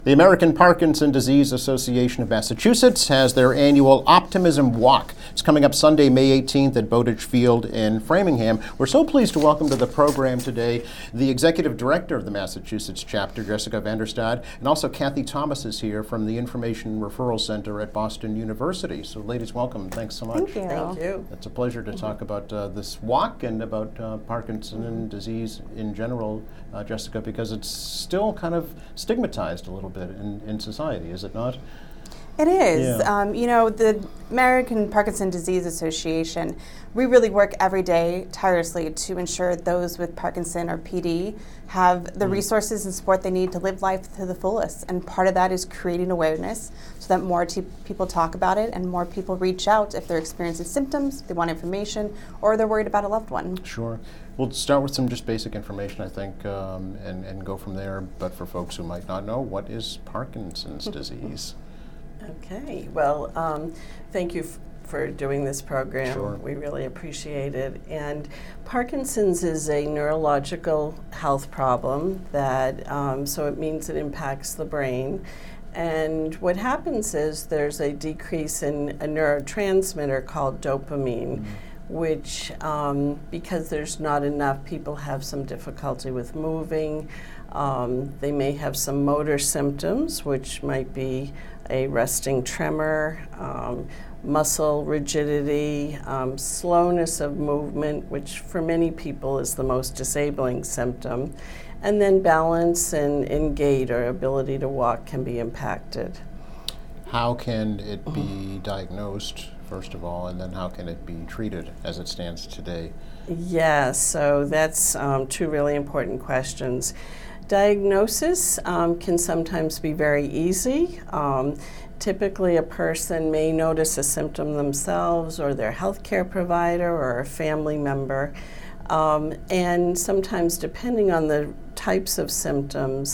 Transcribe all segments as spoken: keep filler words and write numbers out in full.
The American Parkinson Disease Association of Massachusetts has their annual Optimism Walk. It's coming up Sunday, May eighteenth at Bowditch Field in Framingham. We're so pleased to welcome to the program today the Executive Director of the Massachusetts chapter, Jessica Vanderstad, and also Kathy Thomas is here from the Information Referral Center at Boston University. So ladies, welcome. Thanks so much. Thank you. Thank you. It's a pleasure to talk about uh, this walk and about uh, Parkinson disease in general, uh, Jessica, because it's still kind of stigmatized a little bit in, in society, is it not? It is. Yeah. Um, you know, the American Parkinson Disease Association, we really work every day tirelessly to ensure those with Parkinson or P D have the mm. resources and support they need to live life to the fullest. And part of that is creating awareness so that more t- people talk about it and more people reach out if they're experiencing symptoms, they want information, or they're worried about a loved one. Sure. We'll start with some just basic information, I think, um, and, and go from there. But for folks who might not know, what is Parkinson's disease? Okay, well, um, thank you f- for doing this program. Sure. We really appreciate it. And Parkinson's is a neurological health problem that, um, so it means it impacts the brain. And what happens is there's a decrease in a neurotransmitter called dopamine, mm-hmm. which, um, because there's not enough, people have some difficulty with moving. Um, they may have some motor symptoms, which might be a resting tremor, um, muscle rigidity, um, slowness of movement, which for many people is the most disabling symptom, and then balance and, and gait or ability to walk can be impacted. How can it be diagnosed, first of all, and then how can it be treated as it stands today? Yeah, so that's um, two really important questions. Diagnosis um, can sometimes be very easy. Um, typically, a person may notice a symptom themselves or their healthcare provider or a family member. Um, and sometimes, depending on the types of symptoms,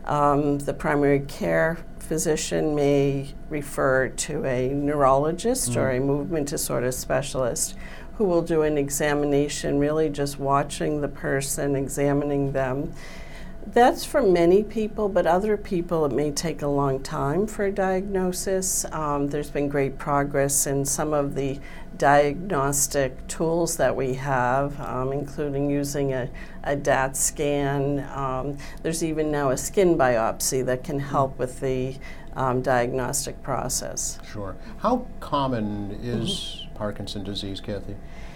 um, the primary care physician may refer to a neurologist mm. or a movement disorder specialist who will do an examination, really just watching the person, examining them. That's for many people, but other people it may take a long time for a diagnosis. Um, there's been great progress in some of the diagnostic tools that we have, um, including using a, a D A T scan. Um, there's even now a skin biopsy that can help with the um, diagnostic process. Sure. How common is mm-hmm. Parkinson's disease, Kathy?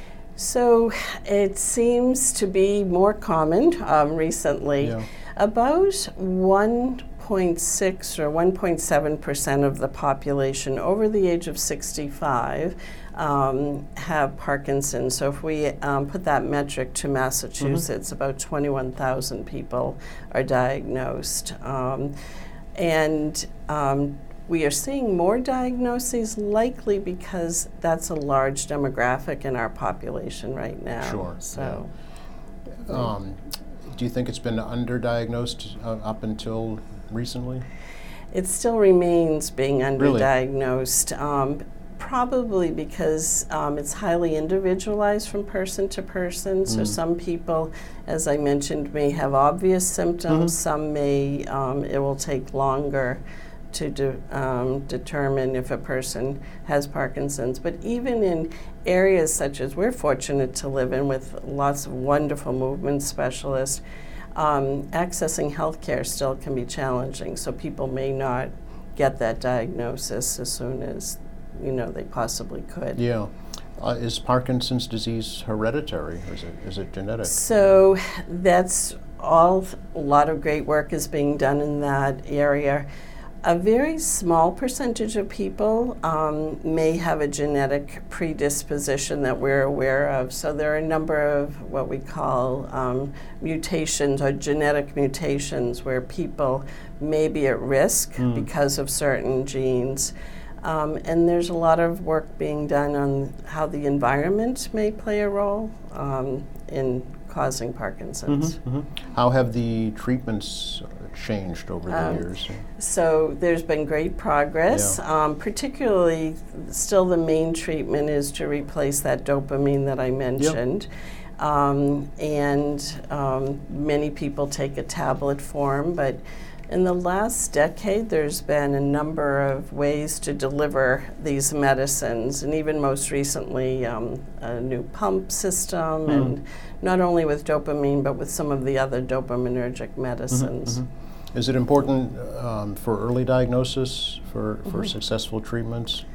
So it seems to be more common um, recently. Yeah. About one point six or one point seven percent of the population over the age of sixty-five um, have Parkinson's. So if we um, put that metric to Massachusetts, mm-hmm. about twenty-one thousand people are diagnosed. Um, and um, we are seeing more diagnoses, likely because that's a large demographic in our population right now. Sure. So, yeah. um, do you think it's been underdiagnosed uh, up until recently? It still remains being Really? underdiagnosed, um, probably because um, it's highly individualized from person to person. So Mm. some people, as I mentioned, may have obvious symptoms. Mhm. Some may, um, it will take longer to de- um, determine if a person has Parkinson's. But even in areas such as we're fortunate to live in with lots of wonderful movement specialists, um, accessing healthcare still can be challenging. So people may not get that diagnosis as soon as, you know, they possibly could. Yeah. Uh, is Parkinson's disease hereditary, or is it, is it genetic? So that's all, a lot of great work is being done in that area. A very small percentage of people um, may have a genetic predisposition that we're aware of. So there are a number of what we call um, mutations or genetic mutations where people may be at risk mm. because of certain genes. Um, and there's a lot of work being done on how the environment may play a role um, in causing Parkinson's. Mm-hmm, mm-hmm. How have the treatments changed over the um, years? So there's been great progress. Yeah. Um, particularly, still the main treatment is to replace that dopamine that I mentioned. Yep. Um, and um, many people take a tablet form, but In the last decade, there's been a number of ways to deliver these medicines, and even most recently, um, a new pump system, mm. and not only with dopamine, but with some of the other dopaminergic medicines. Mm-hmm, mm-hmm. Is it important um, for early diagnosis, for, for mm-hmm. successful treatments?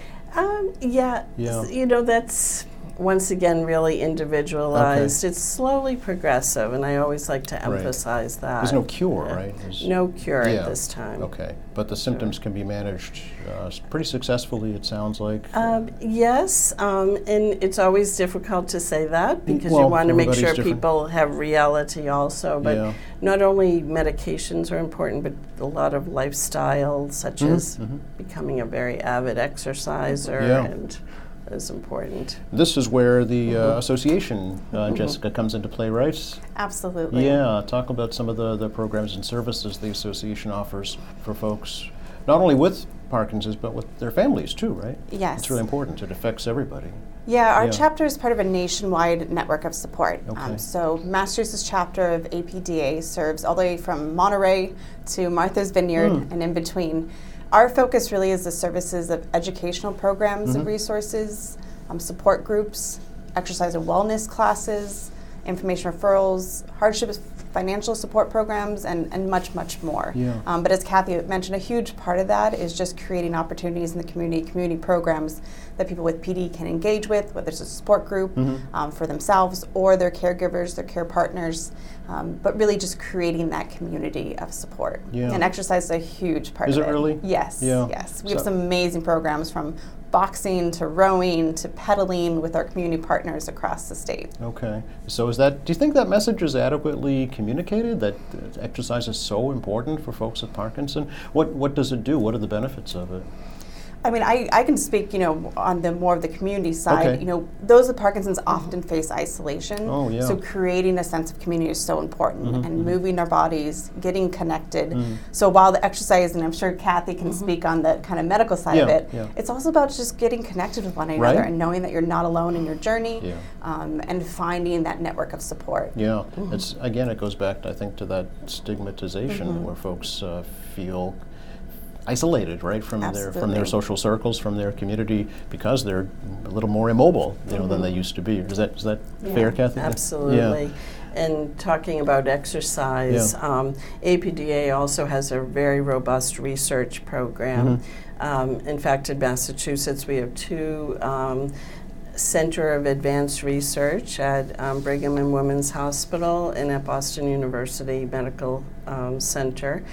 Um, yeah, yeah, you know, that's once again really individualized. Okay. It's slowly progressive, and I always like to emphasize right. that. There's no cure, uh, right? There's no cure yeah. at this time. Okay, but the symptoms sure. can be managed uh, pretty successfully, it sounds like. Um, yes, um, and it's always difficult to say that because well, you want to make sure different. people have reality also. But yeah. not only medications are important, but a lot of lifestyle, such mm-hmm. as mm-hmm. becoming a very avid exerciser yeah. and is important. This is where the uh, mm-hmm. association, uh, mm-hmm. Jessica, comes into play, right? Absolutely. Yeah, talk about some of the, the programs and services the association offers for folks, not only with Parkinson's, but with their families too, right? Yes. It's really important. It affects everybody. Yeah, our yeah. chapter is part of a nationwide network of support. Okay. Um, so Massachusetts chapter of A P D A serves all the way from Monterey to Martha's Vineyard mm. and in between. Our focus really is the services of educational programs mm-hmm. and resources, um, support groups, exercise and wellness classes, information referrals, hardship financial support programs, and, and much, much more. Yeah. Um, but as Kathy mentioned, a huge part of that is just creating opportunities in the community, community programs that people with P D can engage with, whether it's a support group mm-hmm. um, for themselves or their caregivers, their care partners, um, but really just creating that community of support. Yeah. And exercise is a huge part is of it. it. Is it really? Yes, yeah. yes. We so have some amazing programs from boxing to rowing to pedaling with our community partners across the state. Okay. So is that, do you think that message is adequately communicated, that uh, exercise is so important for folks with Parkinson? What what does it do? What are the benefits of it? I mean, I, I can speak, you know, on the more of the community side. Okay. You know, those with Parkinson's often face isolation. Oh, yeah. So creating a sense of community is so important, mm-hmm, and mm-hmm. moving our bodies, getting connected. Mm-hmm. So while the exercise, and I'm sure Kathy can mm-hmm. speak on the kind of medical side yeah, of it, yeah. it's also about just getting connected with one another right? and knowing that you're not alone in your journey, yeah. um, and finding that network of support. Yeah, mm-hmm. it's again, it goes back, I think, to that stigmatization mm-hmm. where folks uh, feel isolated, right, from Absolutely. their from their social circles, from their community, because they're a little more immobile, you know, mm-hmm. than they used to be. Is that is that yeah, fair, Kathy? Absolutely. Yeah. And talking about exercise, yeah. um, A P D A also has a very robust research program. Mm-hmm. Um, in fact, in Massachusetts, we have two um, Center of Advanced Research at um, Brigham and Women's Hospital and at Boston University Medical um, Center.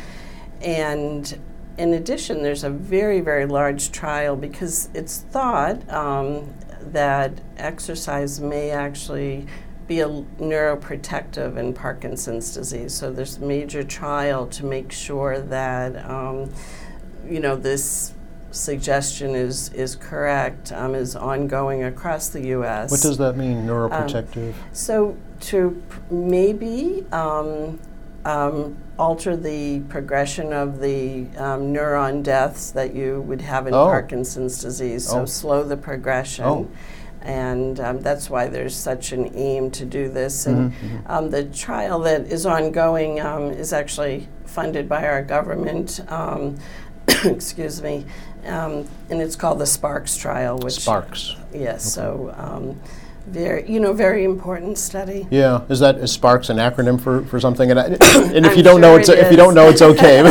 And in addition, there's a very, very large trial because it's thought um, that exercise may actually be a neuroprotective in Parkinson's disease. So there's a major trial to make sure that, um, you know, this suggestion is, is correct, um, is ongoing across the U S. What does that mean, neuroprotective? Um, so to pr- maybe um, um, alter the progression of the um, neuron deaths that you would have in oh. Parkinson's disease, so oh. slow the progression. Oh. And um, that's why there's such an aim to do this. And mm-hmm, mm-hmm. Um, the trial that is ongoing um, is actually funded by our government, um, excuse me, um, and it's called the SPARKS trial. Which SPARKS. Yes, okay. so um, very, you know, very important study. Yeah, is that is SPARKS an acronym for, for something? And, I, and if I'm you don't sure know, it's it if you don't know, it's okay.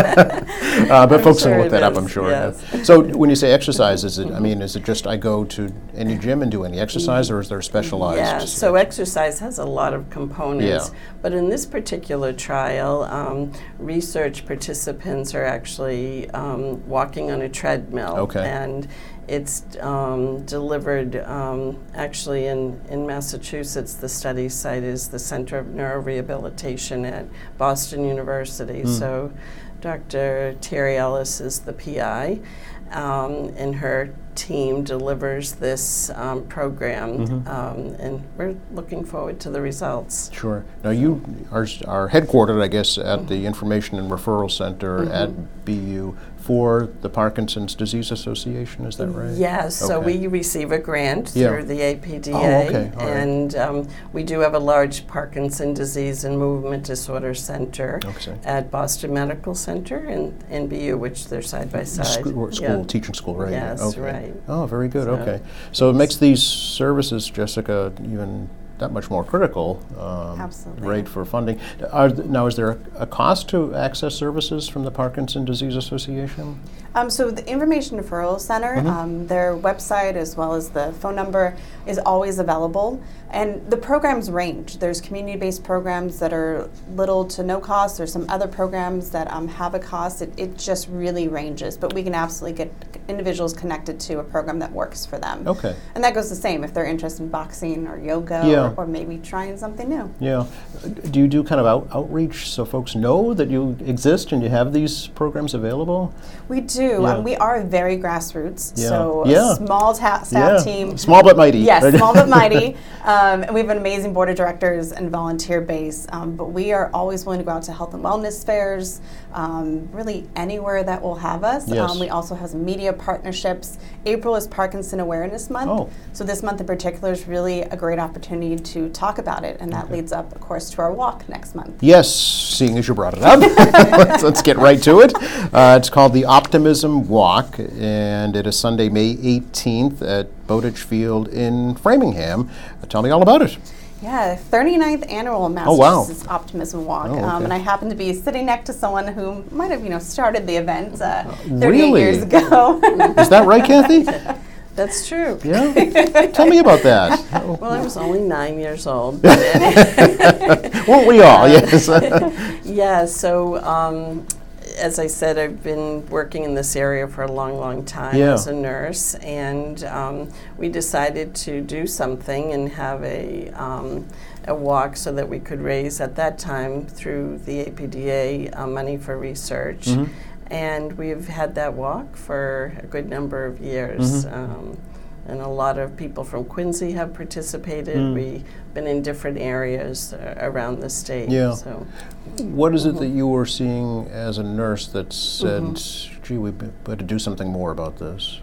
uh, but I'm folks sure can look it that up, is, I'm sure. yes. So when you say exercise, is it? I mean, is it just I go to any gym and do any exercise, or is there specialized? Yeah, so exercise has a lot of components. Yeah. But in this particular trial, um, research participants are actually um, walking on a treadmill. Okay. And it's um, delivered um, actually in, in Massachusetts. The study site is the Center of Neurorehabilitation at Boston University. Mm. So Doctor Terry Ellis is the P I, um, and her team delivers this um, program, Mm-hmm. um, and we're looking forward to the results. Sure. Now you are, are headquartered, I guess, at the Information and Referral Center Mm-hmm. at B U for the Parkinson's Disease Association. Is that right? Yes, so Okay. we receive a grant Yeah. through the A P D A, Oh, okay. All right. and um, we do have a large Parkinson Disease and Movement Disorder Center Okay. at Boston Medical Center and, and B U, which they're side by side. School, school Yeah. teaching school, right? Yes, okay. right. Oh, very good. So okay. So it makes these services, Jessica, even that much more critical. Um, Absolutely. Right, for funding. Are th- now, is there a, a cost to access services from the Parkinson Disease Association? Um, so the Information Referral Center, Mm-hmm. um, their website as well as the phone number is always available. And the programs range. There's community-based programs that are little to no cost. There's some other programs that um, have a cost. It, it just really ranges. But we can absolutely get individuals connected to a program that works for them. Okay. And that goes the same if they're interested in boxing or yoga Yeah. or, or maybe trying something new. Yeah. Do you do kind of out, outreach so folks know that you exist and you have these programs available? We do. Yeah. Um, we are very grassroots. Yeah. So Yeah. a small ta- staff Yeah. team. Small but mighty. Yes, right? small but mighty. Um, and we have an amazing board of directors and volunteer base. Um, but we are always willing to go out to health and wellness fairs, um, really anywhere that will have us. Yes. Um, we also have some media partnerships. April is Parkinson Awareness Month. Oh. So this month in particular is really a great opportunity to talk about it. And that leads up, of course, to our walk next month. Yes, seeing as you brought it up, let's, let's get right to it. Uh, it's called the Optimism Walk, and it is Sunday, May eighteenth at Bowditch Field in Framingham. Uh, tell me all about it. Yeah, thirty-ninth annual Oh, wow. Massachusetts Optimism Walk. Oh, okay. um, and I happen to be sitting next to someone who might have, you know, started the event uh, thirty-eight Really? years ago. Is that right, Kathy? That's true. Yeah? Tell me about that. Well, I was only nine years old. Weren't we all? Yes. Yeah, so um, as I said, I've been working in this area for a long, long time Yeah. as a nurse, and um, we decided to do something and have a um, a walk so that we could raise, at that time, through the A P D A, uh, money for research. Mhm. And we've had that walk for a good number of years. Mhm. Um, and a lot of people from Quincy have participated. Mm. We've been in different areas uh, around the state. Yeah. So. What is it that you were seeing as a nurse that said, Mm-hmm. gee, we better do something more about this?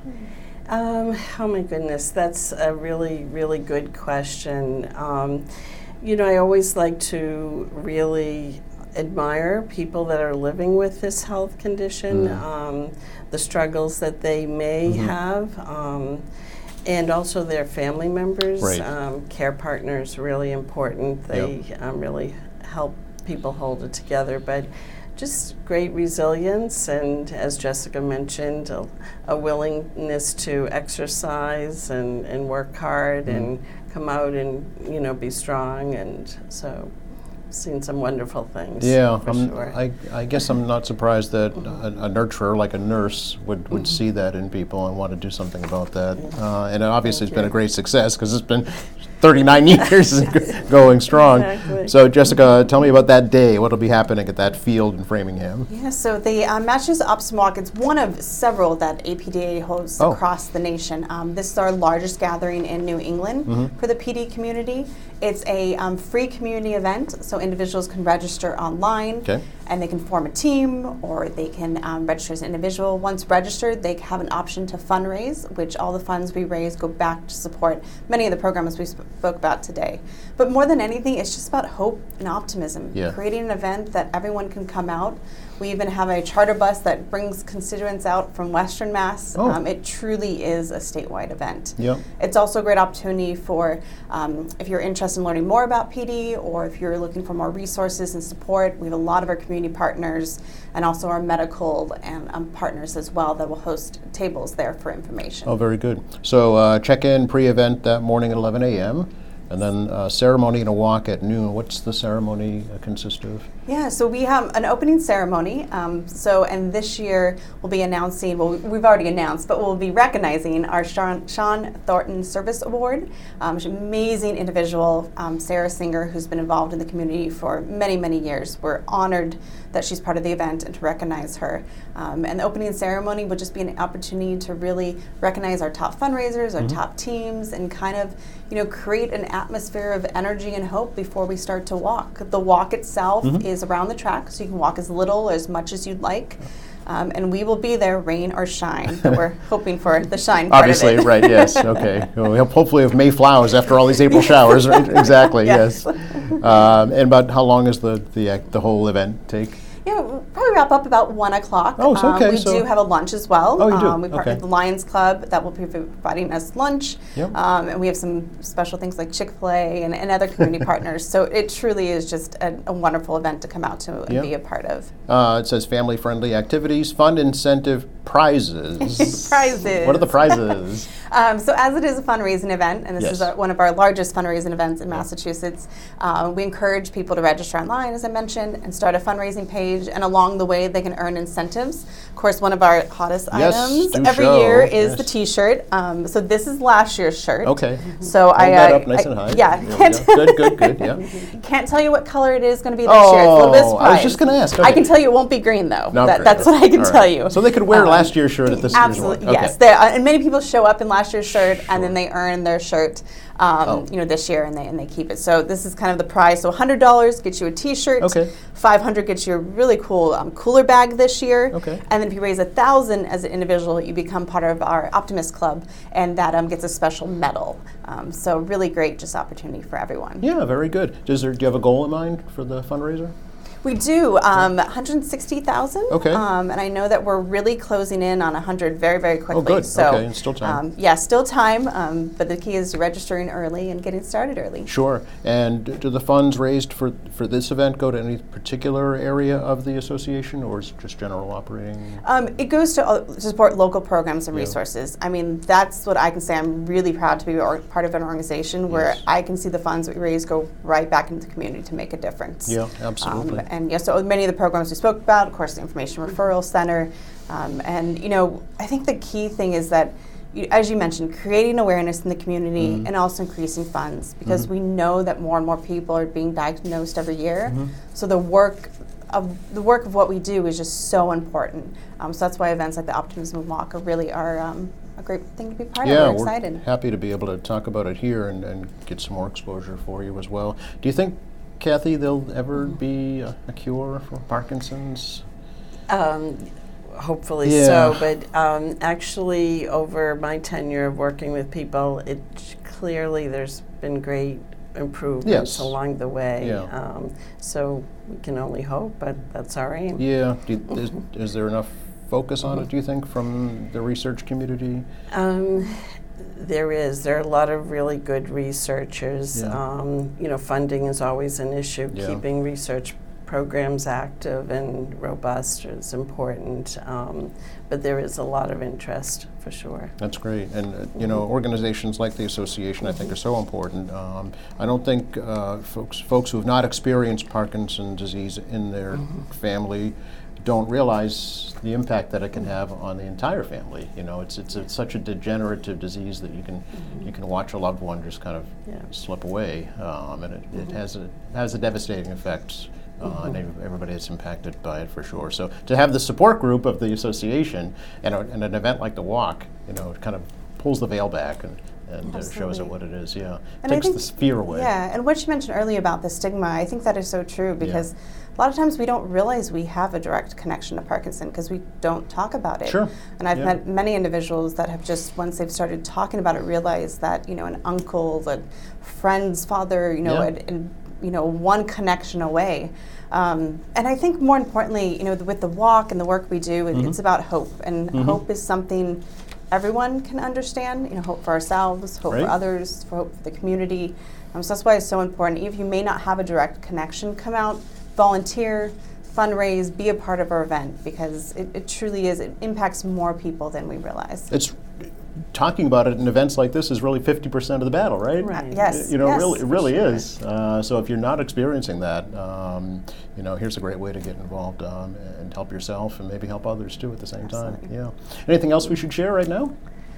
Um, oh my goodness, that's a really, really good question. Um, you know, I always like to really admire people that are living with this health condition, Mm. um, the struggles that they may Mhm. have, um, and also their family members. Right. Um, care partners, really important. They um, really help people hold it together. But just great resilience, and as Jessica mentioned, a, a willingness to exercise and, and work hard Mm. and come out and, you know, be strong. And so seen some wonderful things. Yeah, for I'm- sure. I, I guess I'm not surprised that a, a nurturer like a nurse would, would see that in people and want to do something about that. Uh, and obviously Thank it's been a you. great success because it's been thirty-nine years going strong. Exactly. So Jessica, tell me about that day. What will be happening at that field in Framingham? Yeah, so the um, Massachusetts Optimism Walk is one of several that A P D A hosts Oh. across the nation. Um, this is our largest gathering in New England Mhm. for the P D community. It's a um, free community event, so individuals can register online. Okay. And they can form a team, or they can um, register as an individual. Once registered, they have an option to fundraise, which all the funds we raise go back to support many of the programs we sp- spoke about today. But more than anything, it's just about hope and optimism. Yeah. Creating an event that everyone can come out. We even have a charter bus that brings constituents out from Western Mass. Oh. Um, it truly is a statewide event. Yep. It's also a great opportunity for um, if you're interested in learning more about P D, or if you're looking for more resources and support. We have a lot of our community partners and also our medical and um, partners as well that will host tables there for information. Oh, very good. So uh, check in pre-event that morning at eleven a.m. and then uh, ceremony and a walk at noon. What's the ceremony uh, consist of? Yeah, so we have an opening ceremony. Um, so, and this year we'll be announcing, well, we've already announced, but we'll be recognizing our Sean, Sean Thornton Service Award. Um, she's an amazing individual, um, Sarah Singer, who's been involved in the community for many, many years. We're honored that she's part of the event and to recognize her. Um, and the opening ceremony will just be an opportunity to really recognize our top fundraisers, our mm-hmm. top teams, and kind of, you know, create an atmosphere of energy and hope before we start to walk. The walk itself mm-hmm. is around the track, so you can walk as little or as much as you'd like. Um, and we will be there, rain or shine. But we're hoping for the shine part Obviously, of it. right, yes, okay. Well, we hope hopefully have May flowers after all these April showers, right? Exactly, yes. yes. Um, and about how long does the, the, uh, the whole event take? Yeah, we'll probably wrap up about one o'clock. Oh, so okay. Um, we so do have a lunch as well. Oh, you do? Um, we partner okay. with the Lions Club that will be providing us lunch. Yep. Um, and we have some special things like Chick-fil-A and, and other community partners. So it truly is just a, a wonderful event to come out to and yep. be a part of. Uh, it says family-friendly activities, fund incentive prizes. Prizes. What are the prizes? um, so as it is a fundraising event, and this yes. is our, one of our largest fundraising events in Massachusetts, uh, we encourage people to register online, as I mentioned, and start a fundraising page. And along the way, they can earn incentives. Of course, one of our hottest yes, items do every show. year is yes. the T-shirt. Um, so this is last year's shirt. Okay. So Hold I that uh, up nice I, and high. Yeah. Can't good, good, good. Yeah. Can't tell you what color it is going to be this oh, year. It's a little bit I surprised. was just going to ask. Okay. I can tell you it won't be green though. No, that, great. that's what I can All tell right. you. So they could wear um, last year's shirt at this absolutely, year's one. yes. Okay. Uh, and many people show up in last year's shirt sure. and then they earn their shirt. Um, oh. you know, this year, and they and they keep it. So this is kind of the prize. So one hundred dollars gets you a T-shirt. Okay. five hundred dollars gets you a really cool um, cooler bag this year. Okay. And then if you raise one thousand dollars as an individual, you become part of our Optimist Club, and that um, gets a special medal. Um, so really great, just opportunity for everyone. Yeah, very good. Does there, do you have a goal in mind for the fundraiser? We do, um, one hundred sixty thousand. Okay. Um, and I know that we're really closing in on one hundred very, very quickly. Oh, good. So, okay, and still time. Um, yeah, still time, um, but the key is registering early and getting started early. Sure. And do the funds raised for, for this event go to any particular area of the association, or is it just general operating? Um, it goes to, uh, to support local programs and yeah. resources. I mean, that's what I can say. I'm really proud to be or, part of an organization where yes. I can see the funds that we raise go right back into the community to make a difference. Yeah, absolutely. Um, and yeah, so many of the programs we spoke about, of course, the Information Referral Center. Um, and, you know, I think the key thing is that, you, as you mentioned, creating awareness in the community mm-hmm. and also increasing funds, because mm-hmm. we know that more and more people are being diagnosed every year. Mm-hmm. So the work of the work of what we do is just so important. Um, so that's why events like the Optimism Walk are really are um, a great thing to be part yeah, of. We're excited. We're happy to be able to talk about it here and, and get some more exposure for you as well. Do you think, Kathy, there'll ever be a, a cure for Parkinson's? Um, hopefully yeah. so, but um, actually over my tenure of working with people, it clearly there's been great improvements yes. along the way. Yeah. Um, so we can only hope, but that's our aim. Yeah. Do you, is, is there enough focus on it, do you think, from the research community? Um, There is. There are a lot of really good researchers. Yeah. Um, you know, funding is always an issue. Yeah. Keeping research programs active and robust is important. Um, but there is a lot of interest, for sure. That's great. And, uh, you know, organizations like the association, I think, are so important. Um, I don't think uh, folks folks who have not experienced Parkinson's disease in their mm-hmm. family don't realize the impact that it can have on the entire family. You know, it's it's, it's such a degenerative disease that you can mm-hmm. you can watch a loved one just kind of yeah. slip away, um, and it, mm-hmm. it has a has a devastating effect uh, mm-hmm. on ev- everybody that's impacted by it, for sure. So to have the support group of the association and, a, and an event like the Walk, you know, it kind of pulls the veil back and. And uh, shows it what it is, yeah. And takes think, this fear away. Yeah, and what you mentioned earlier about the stigma, I think that is so true because yeah. a lot of times we don't realize we have a direct connection to Parkinson because we don't talk about it. Sure. And I've yeah. met many individuals that have just, once they've started talking about it, realized that, you know, an uncle, a friend's father, you know, yeah. and, and you know, one connection away. Um, and I think more importantly, you know, with the walk and the work we do, mm-hmm. it's about hope. And mm-hmm. hope is something everyone can understand, you know, hope for ourselves, hope right. for others, for hope for the community. Um, so that's why it's so important. Even if you may not have a direct connection, come out, volunteer, fundraise, be a part of our event because it, it truly is, it impacts more people than we realize. It's talking about it in events like this is really fifty percent of the battle, right? Right. Uh, yes. You know, yes, really, it really sure. is. Uh, so if you're not experiencing that, um, you know, here's a great way to get involved um, and help yourself and maybe help others too at the same Absolutely. time. Yeah. Anything else we should share right now?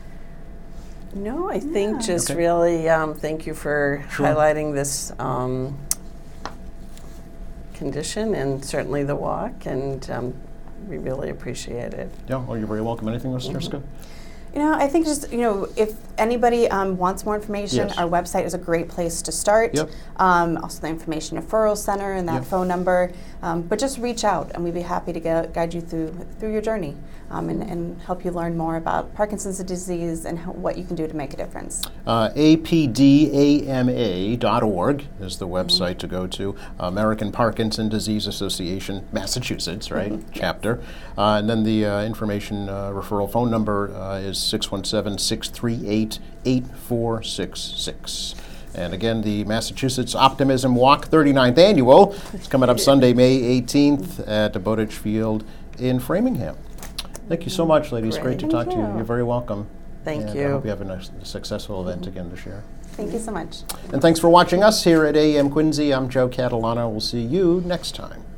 No, I think Yeah. just Okay. really um, thank you for Sure. highlighting this um, condition and certainly the walk, and um, we really appreciate it. Yeah, well, you're very welcome. Anything else, Jessica? You know, I think just, you know, if anybody um, wants more information, Yes. our website is a great place to start. Yep. Um, also the Information Referral Center and that Yep. phone number. Um, but just reach out and we'd be happy to gu- guide you through through your journey um, and, and help you learn more about Parkinson's disease and how, what you can do to make a difference. Uh, A P D A M A dot org is the website to go to. American Parkinson Disease Association, Massachusetts, right? Chapter. Uh, and then the uh, information uh, referral phone number uh, is six one seven, six three eight, eight four six six. And again, the Massachusetts Optimism Walk thirty-ninth Annual is coming up Sunday, May eighteenth at the Bowditch Field in Framingham. Thank you so much, ladies. Great, Great. to Thank talk to you. you. You're very welcome. Thank And you. I hope you have a nice, successful event again this year. Thank you so much. And thanks for watching us here at A M Quincy. I'm Joe Catalano. We'll see you next time.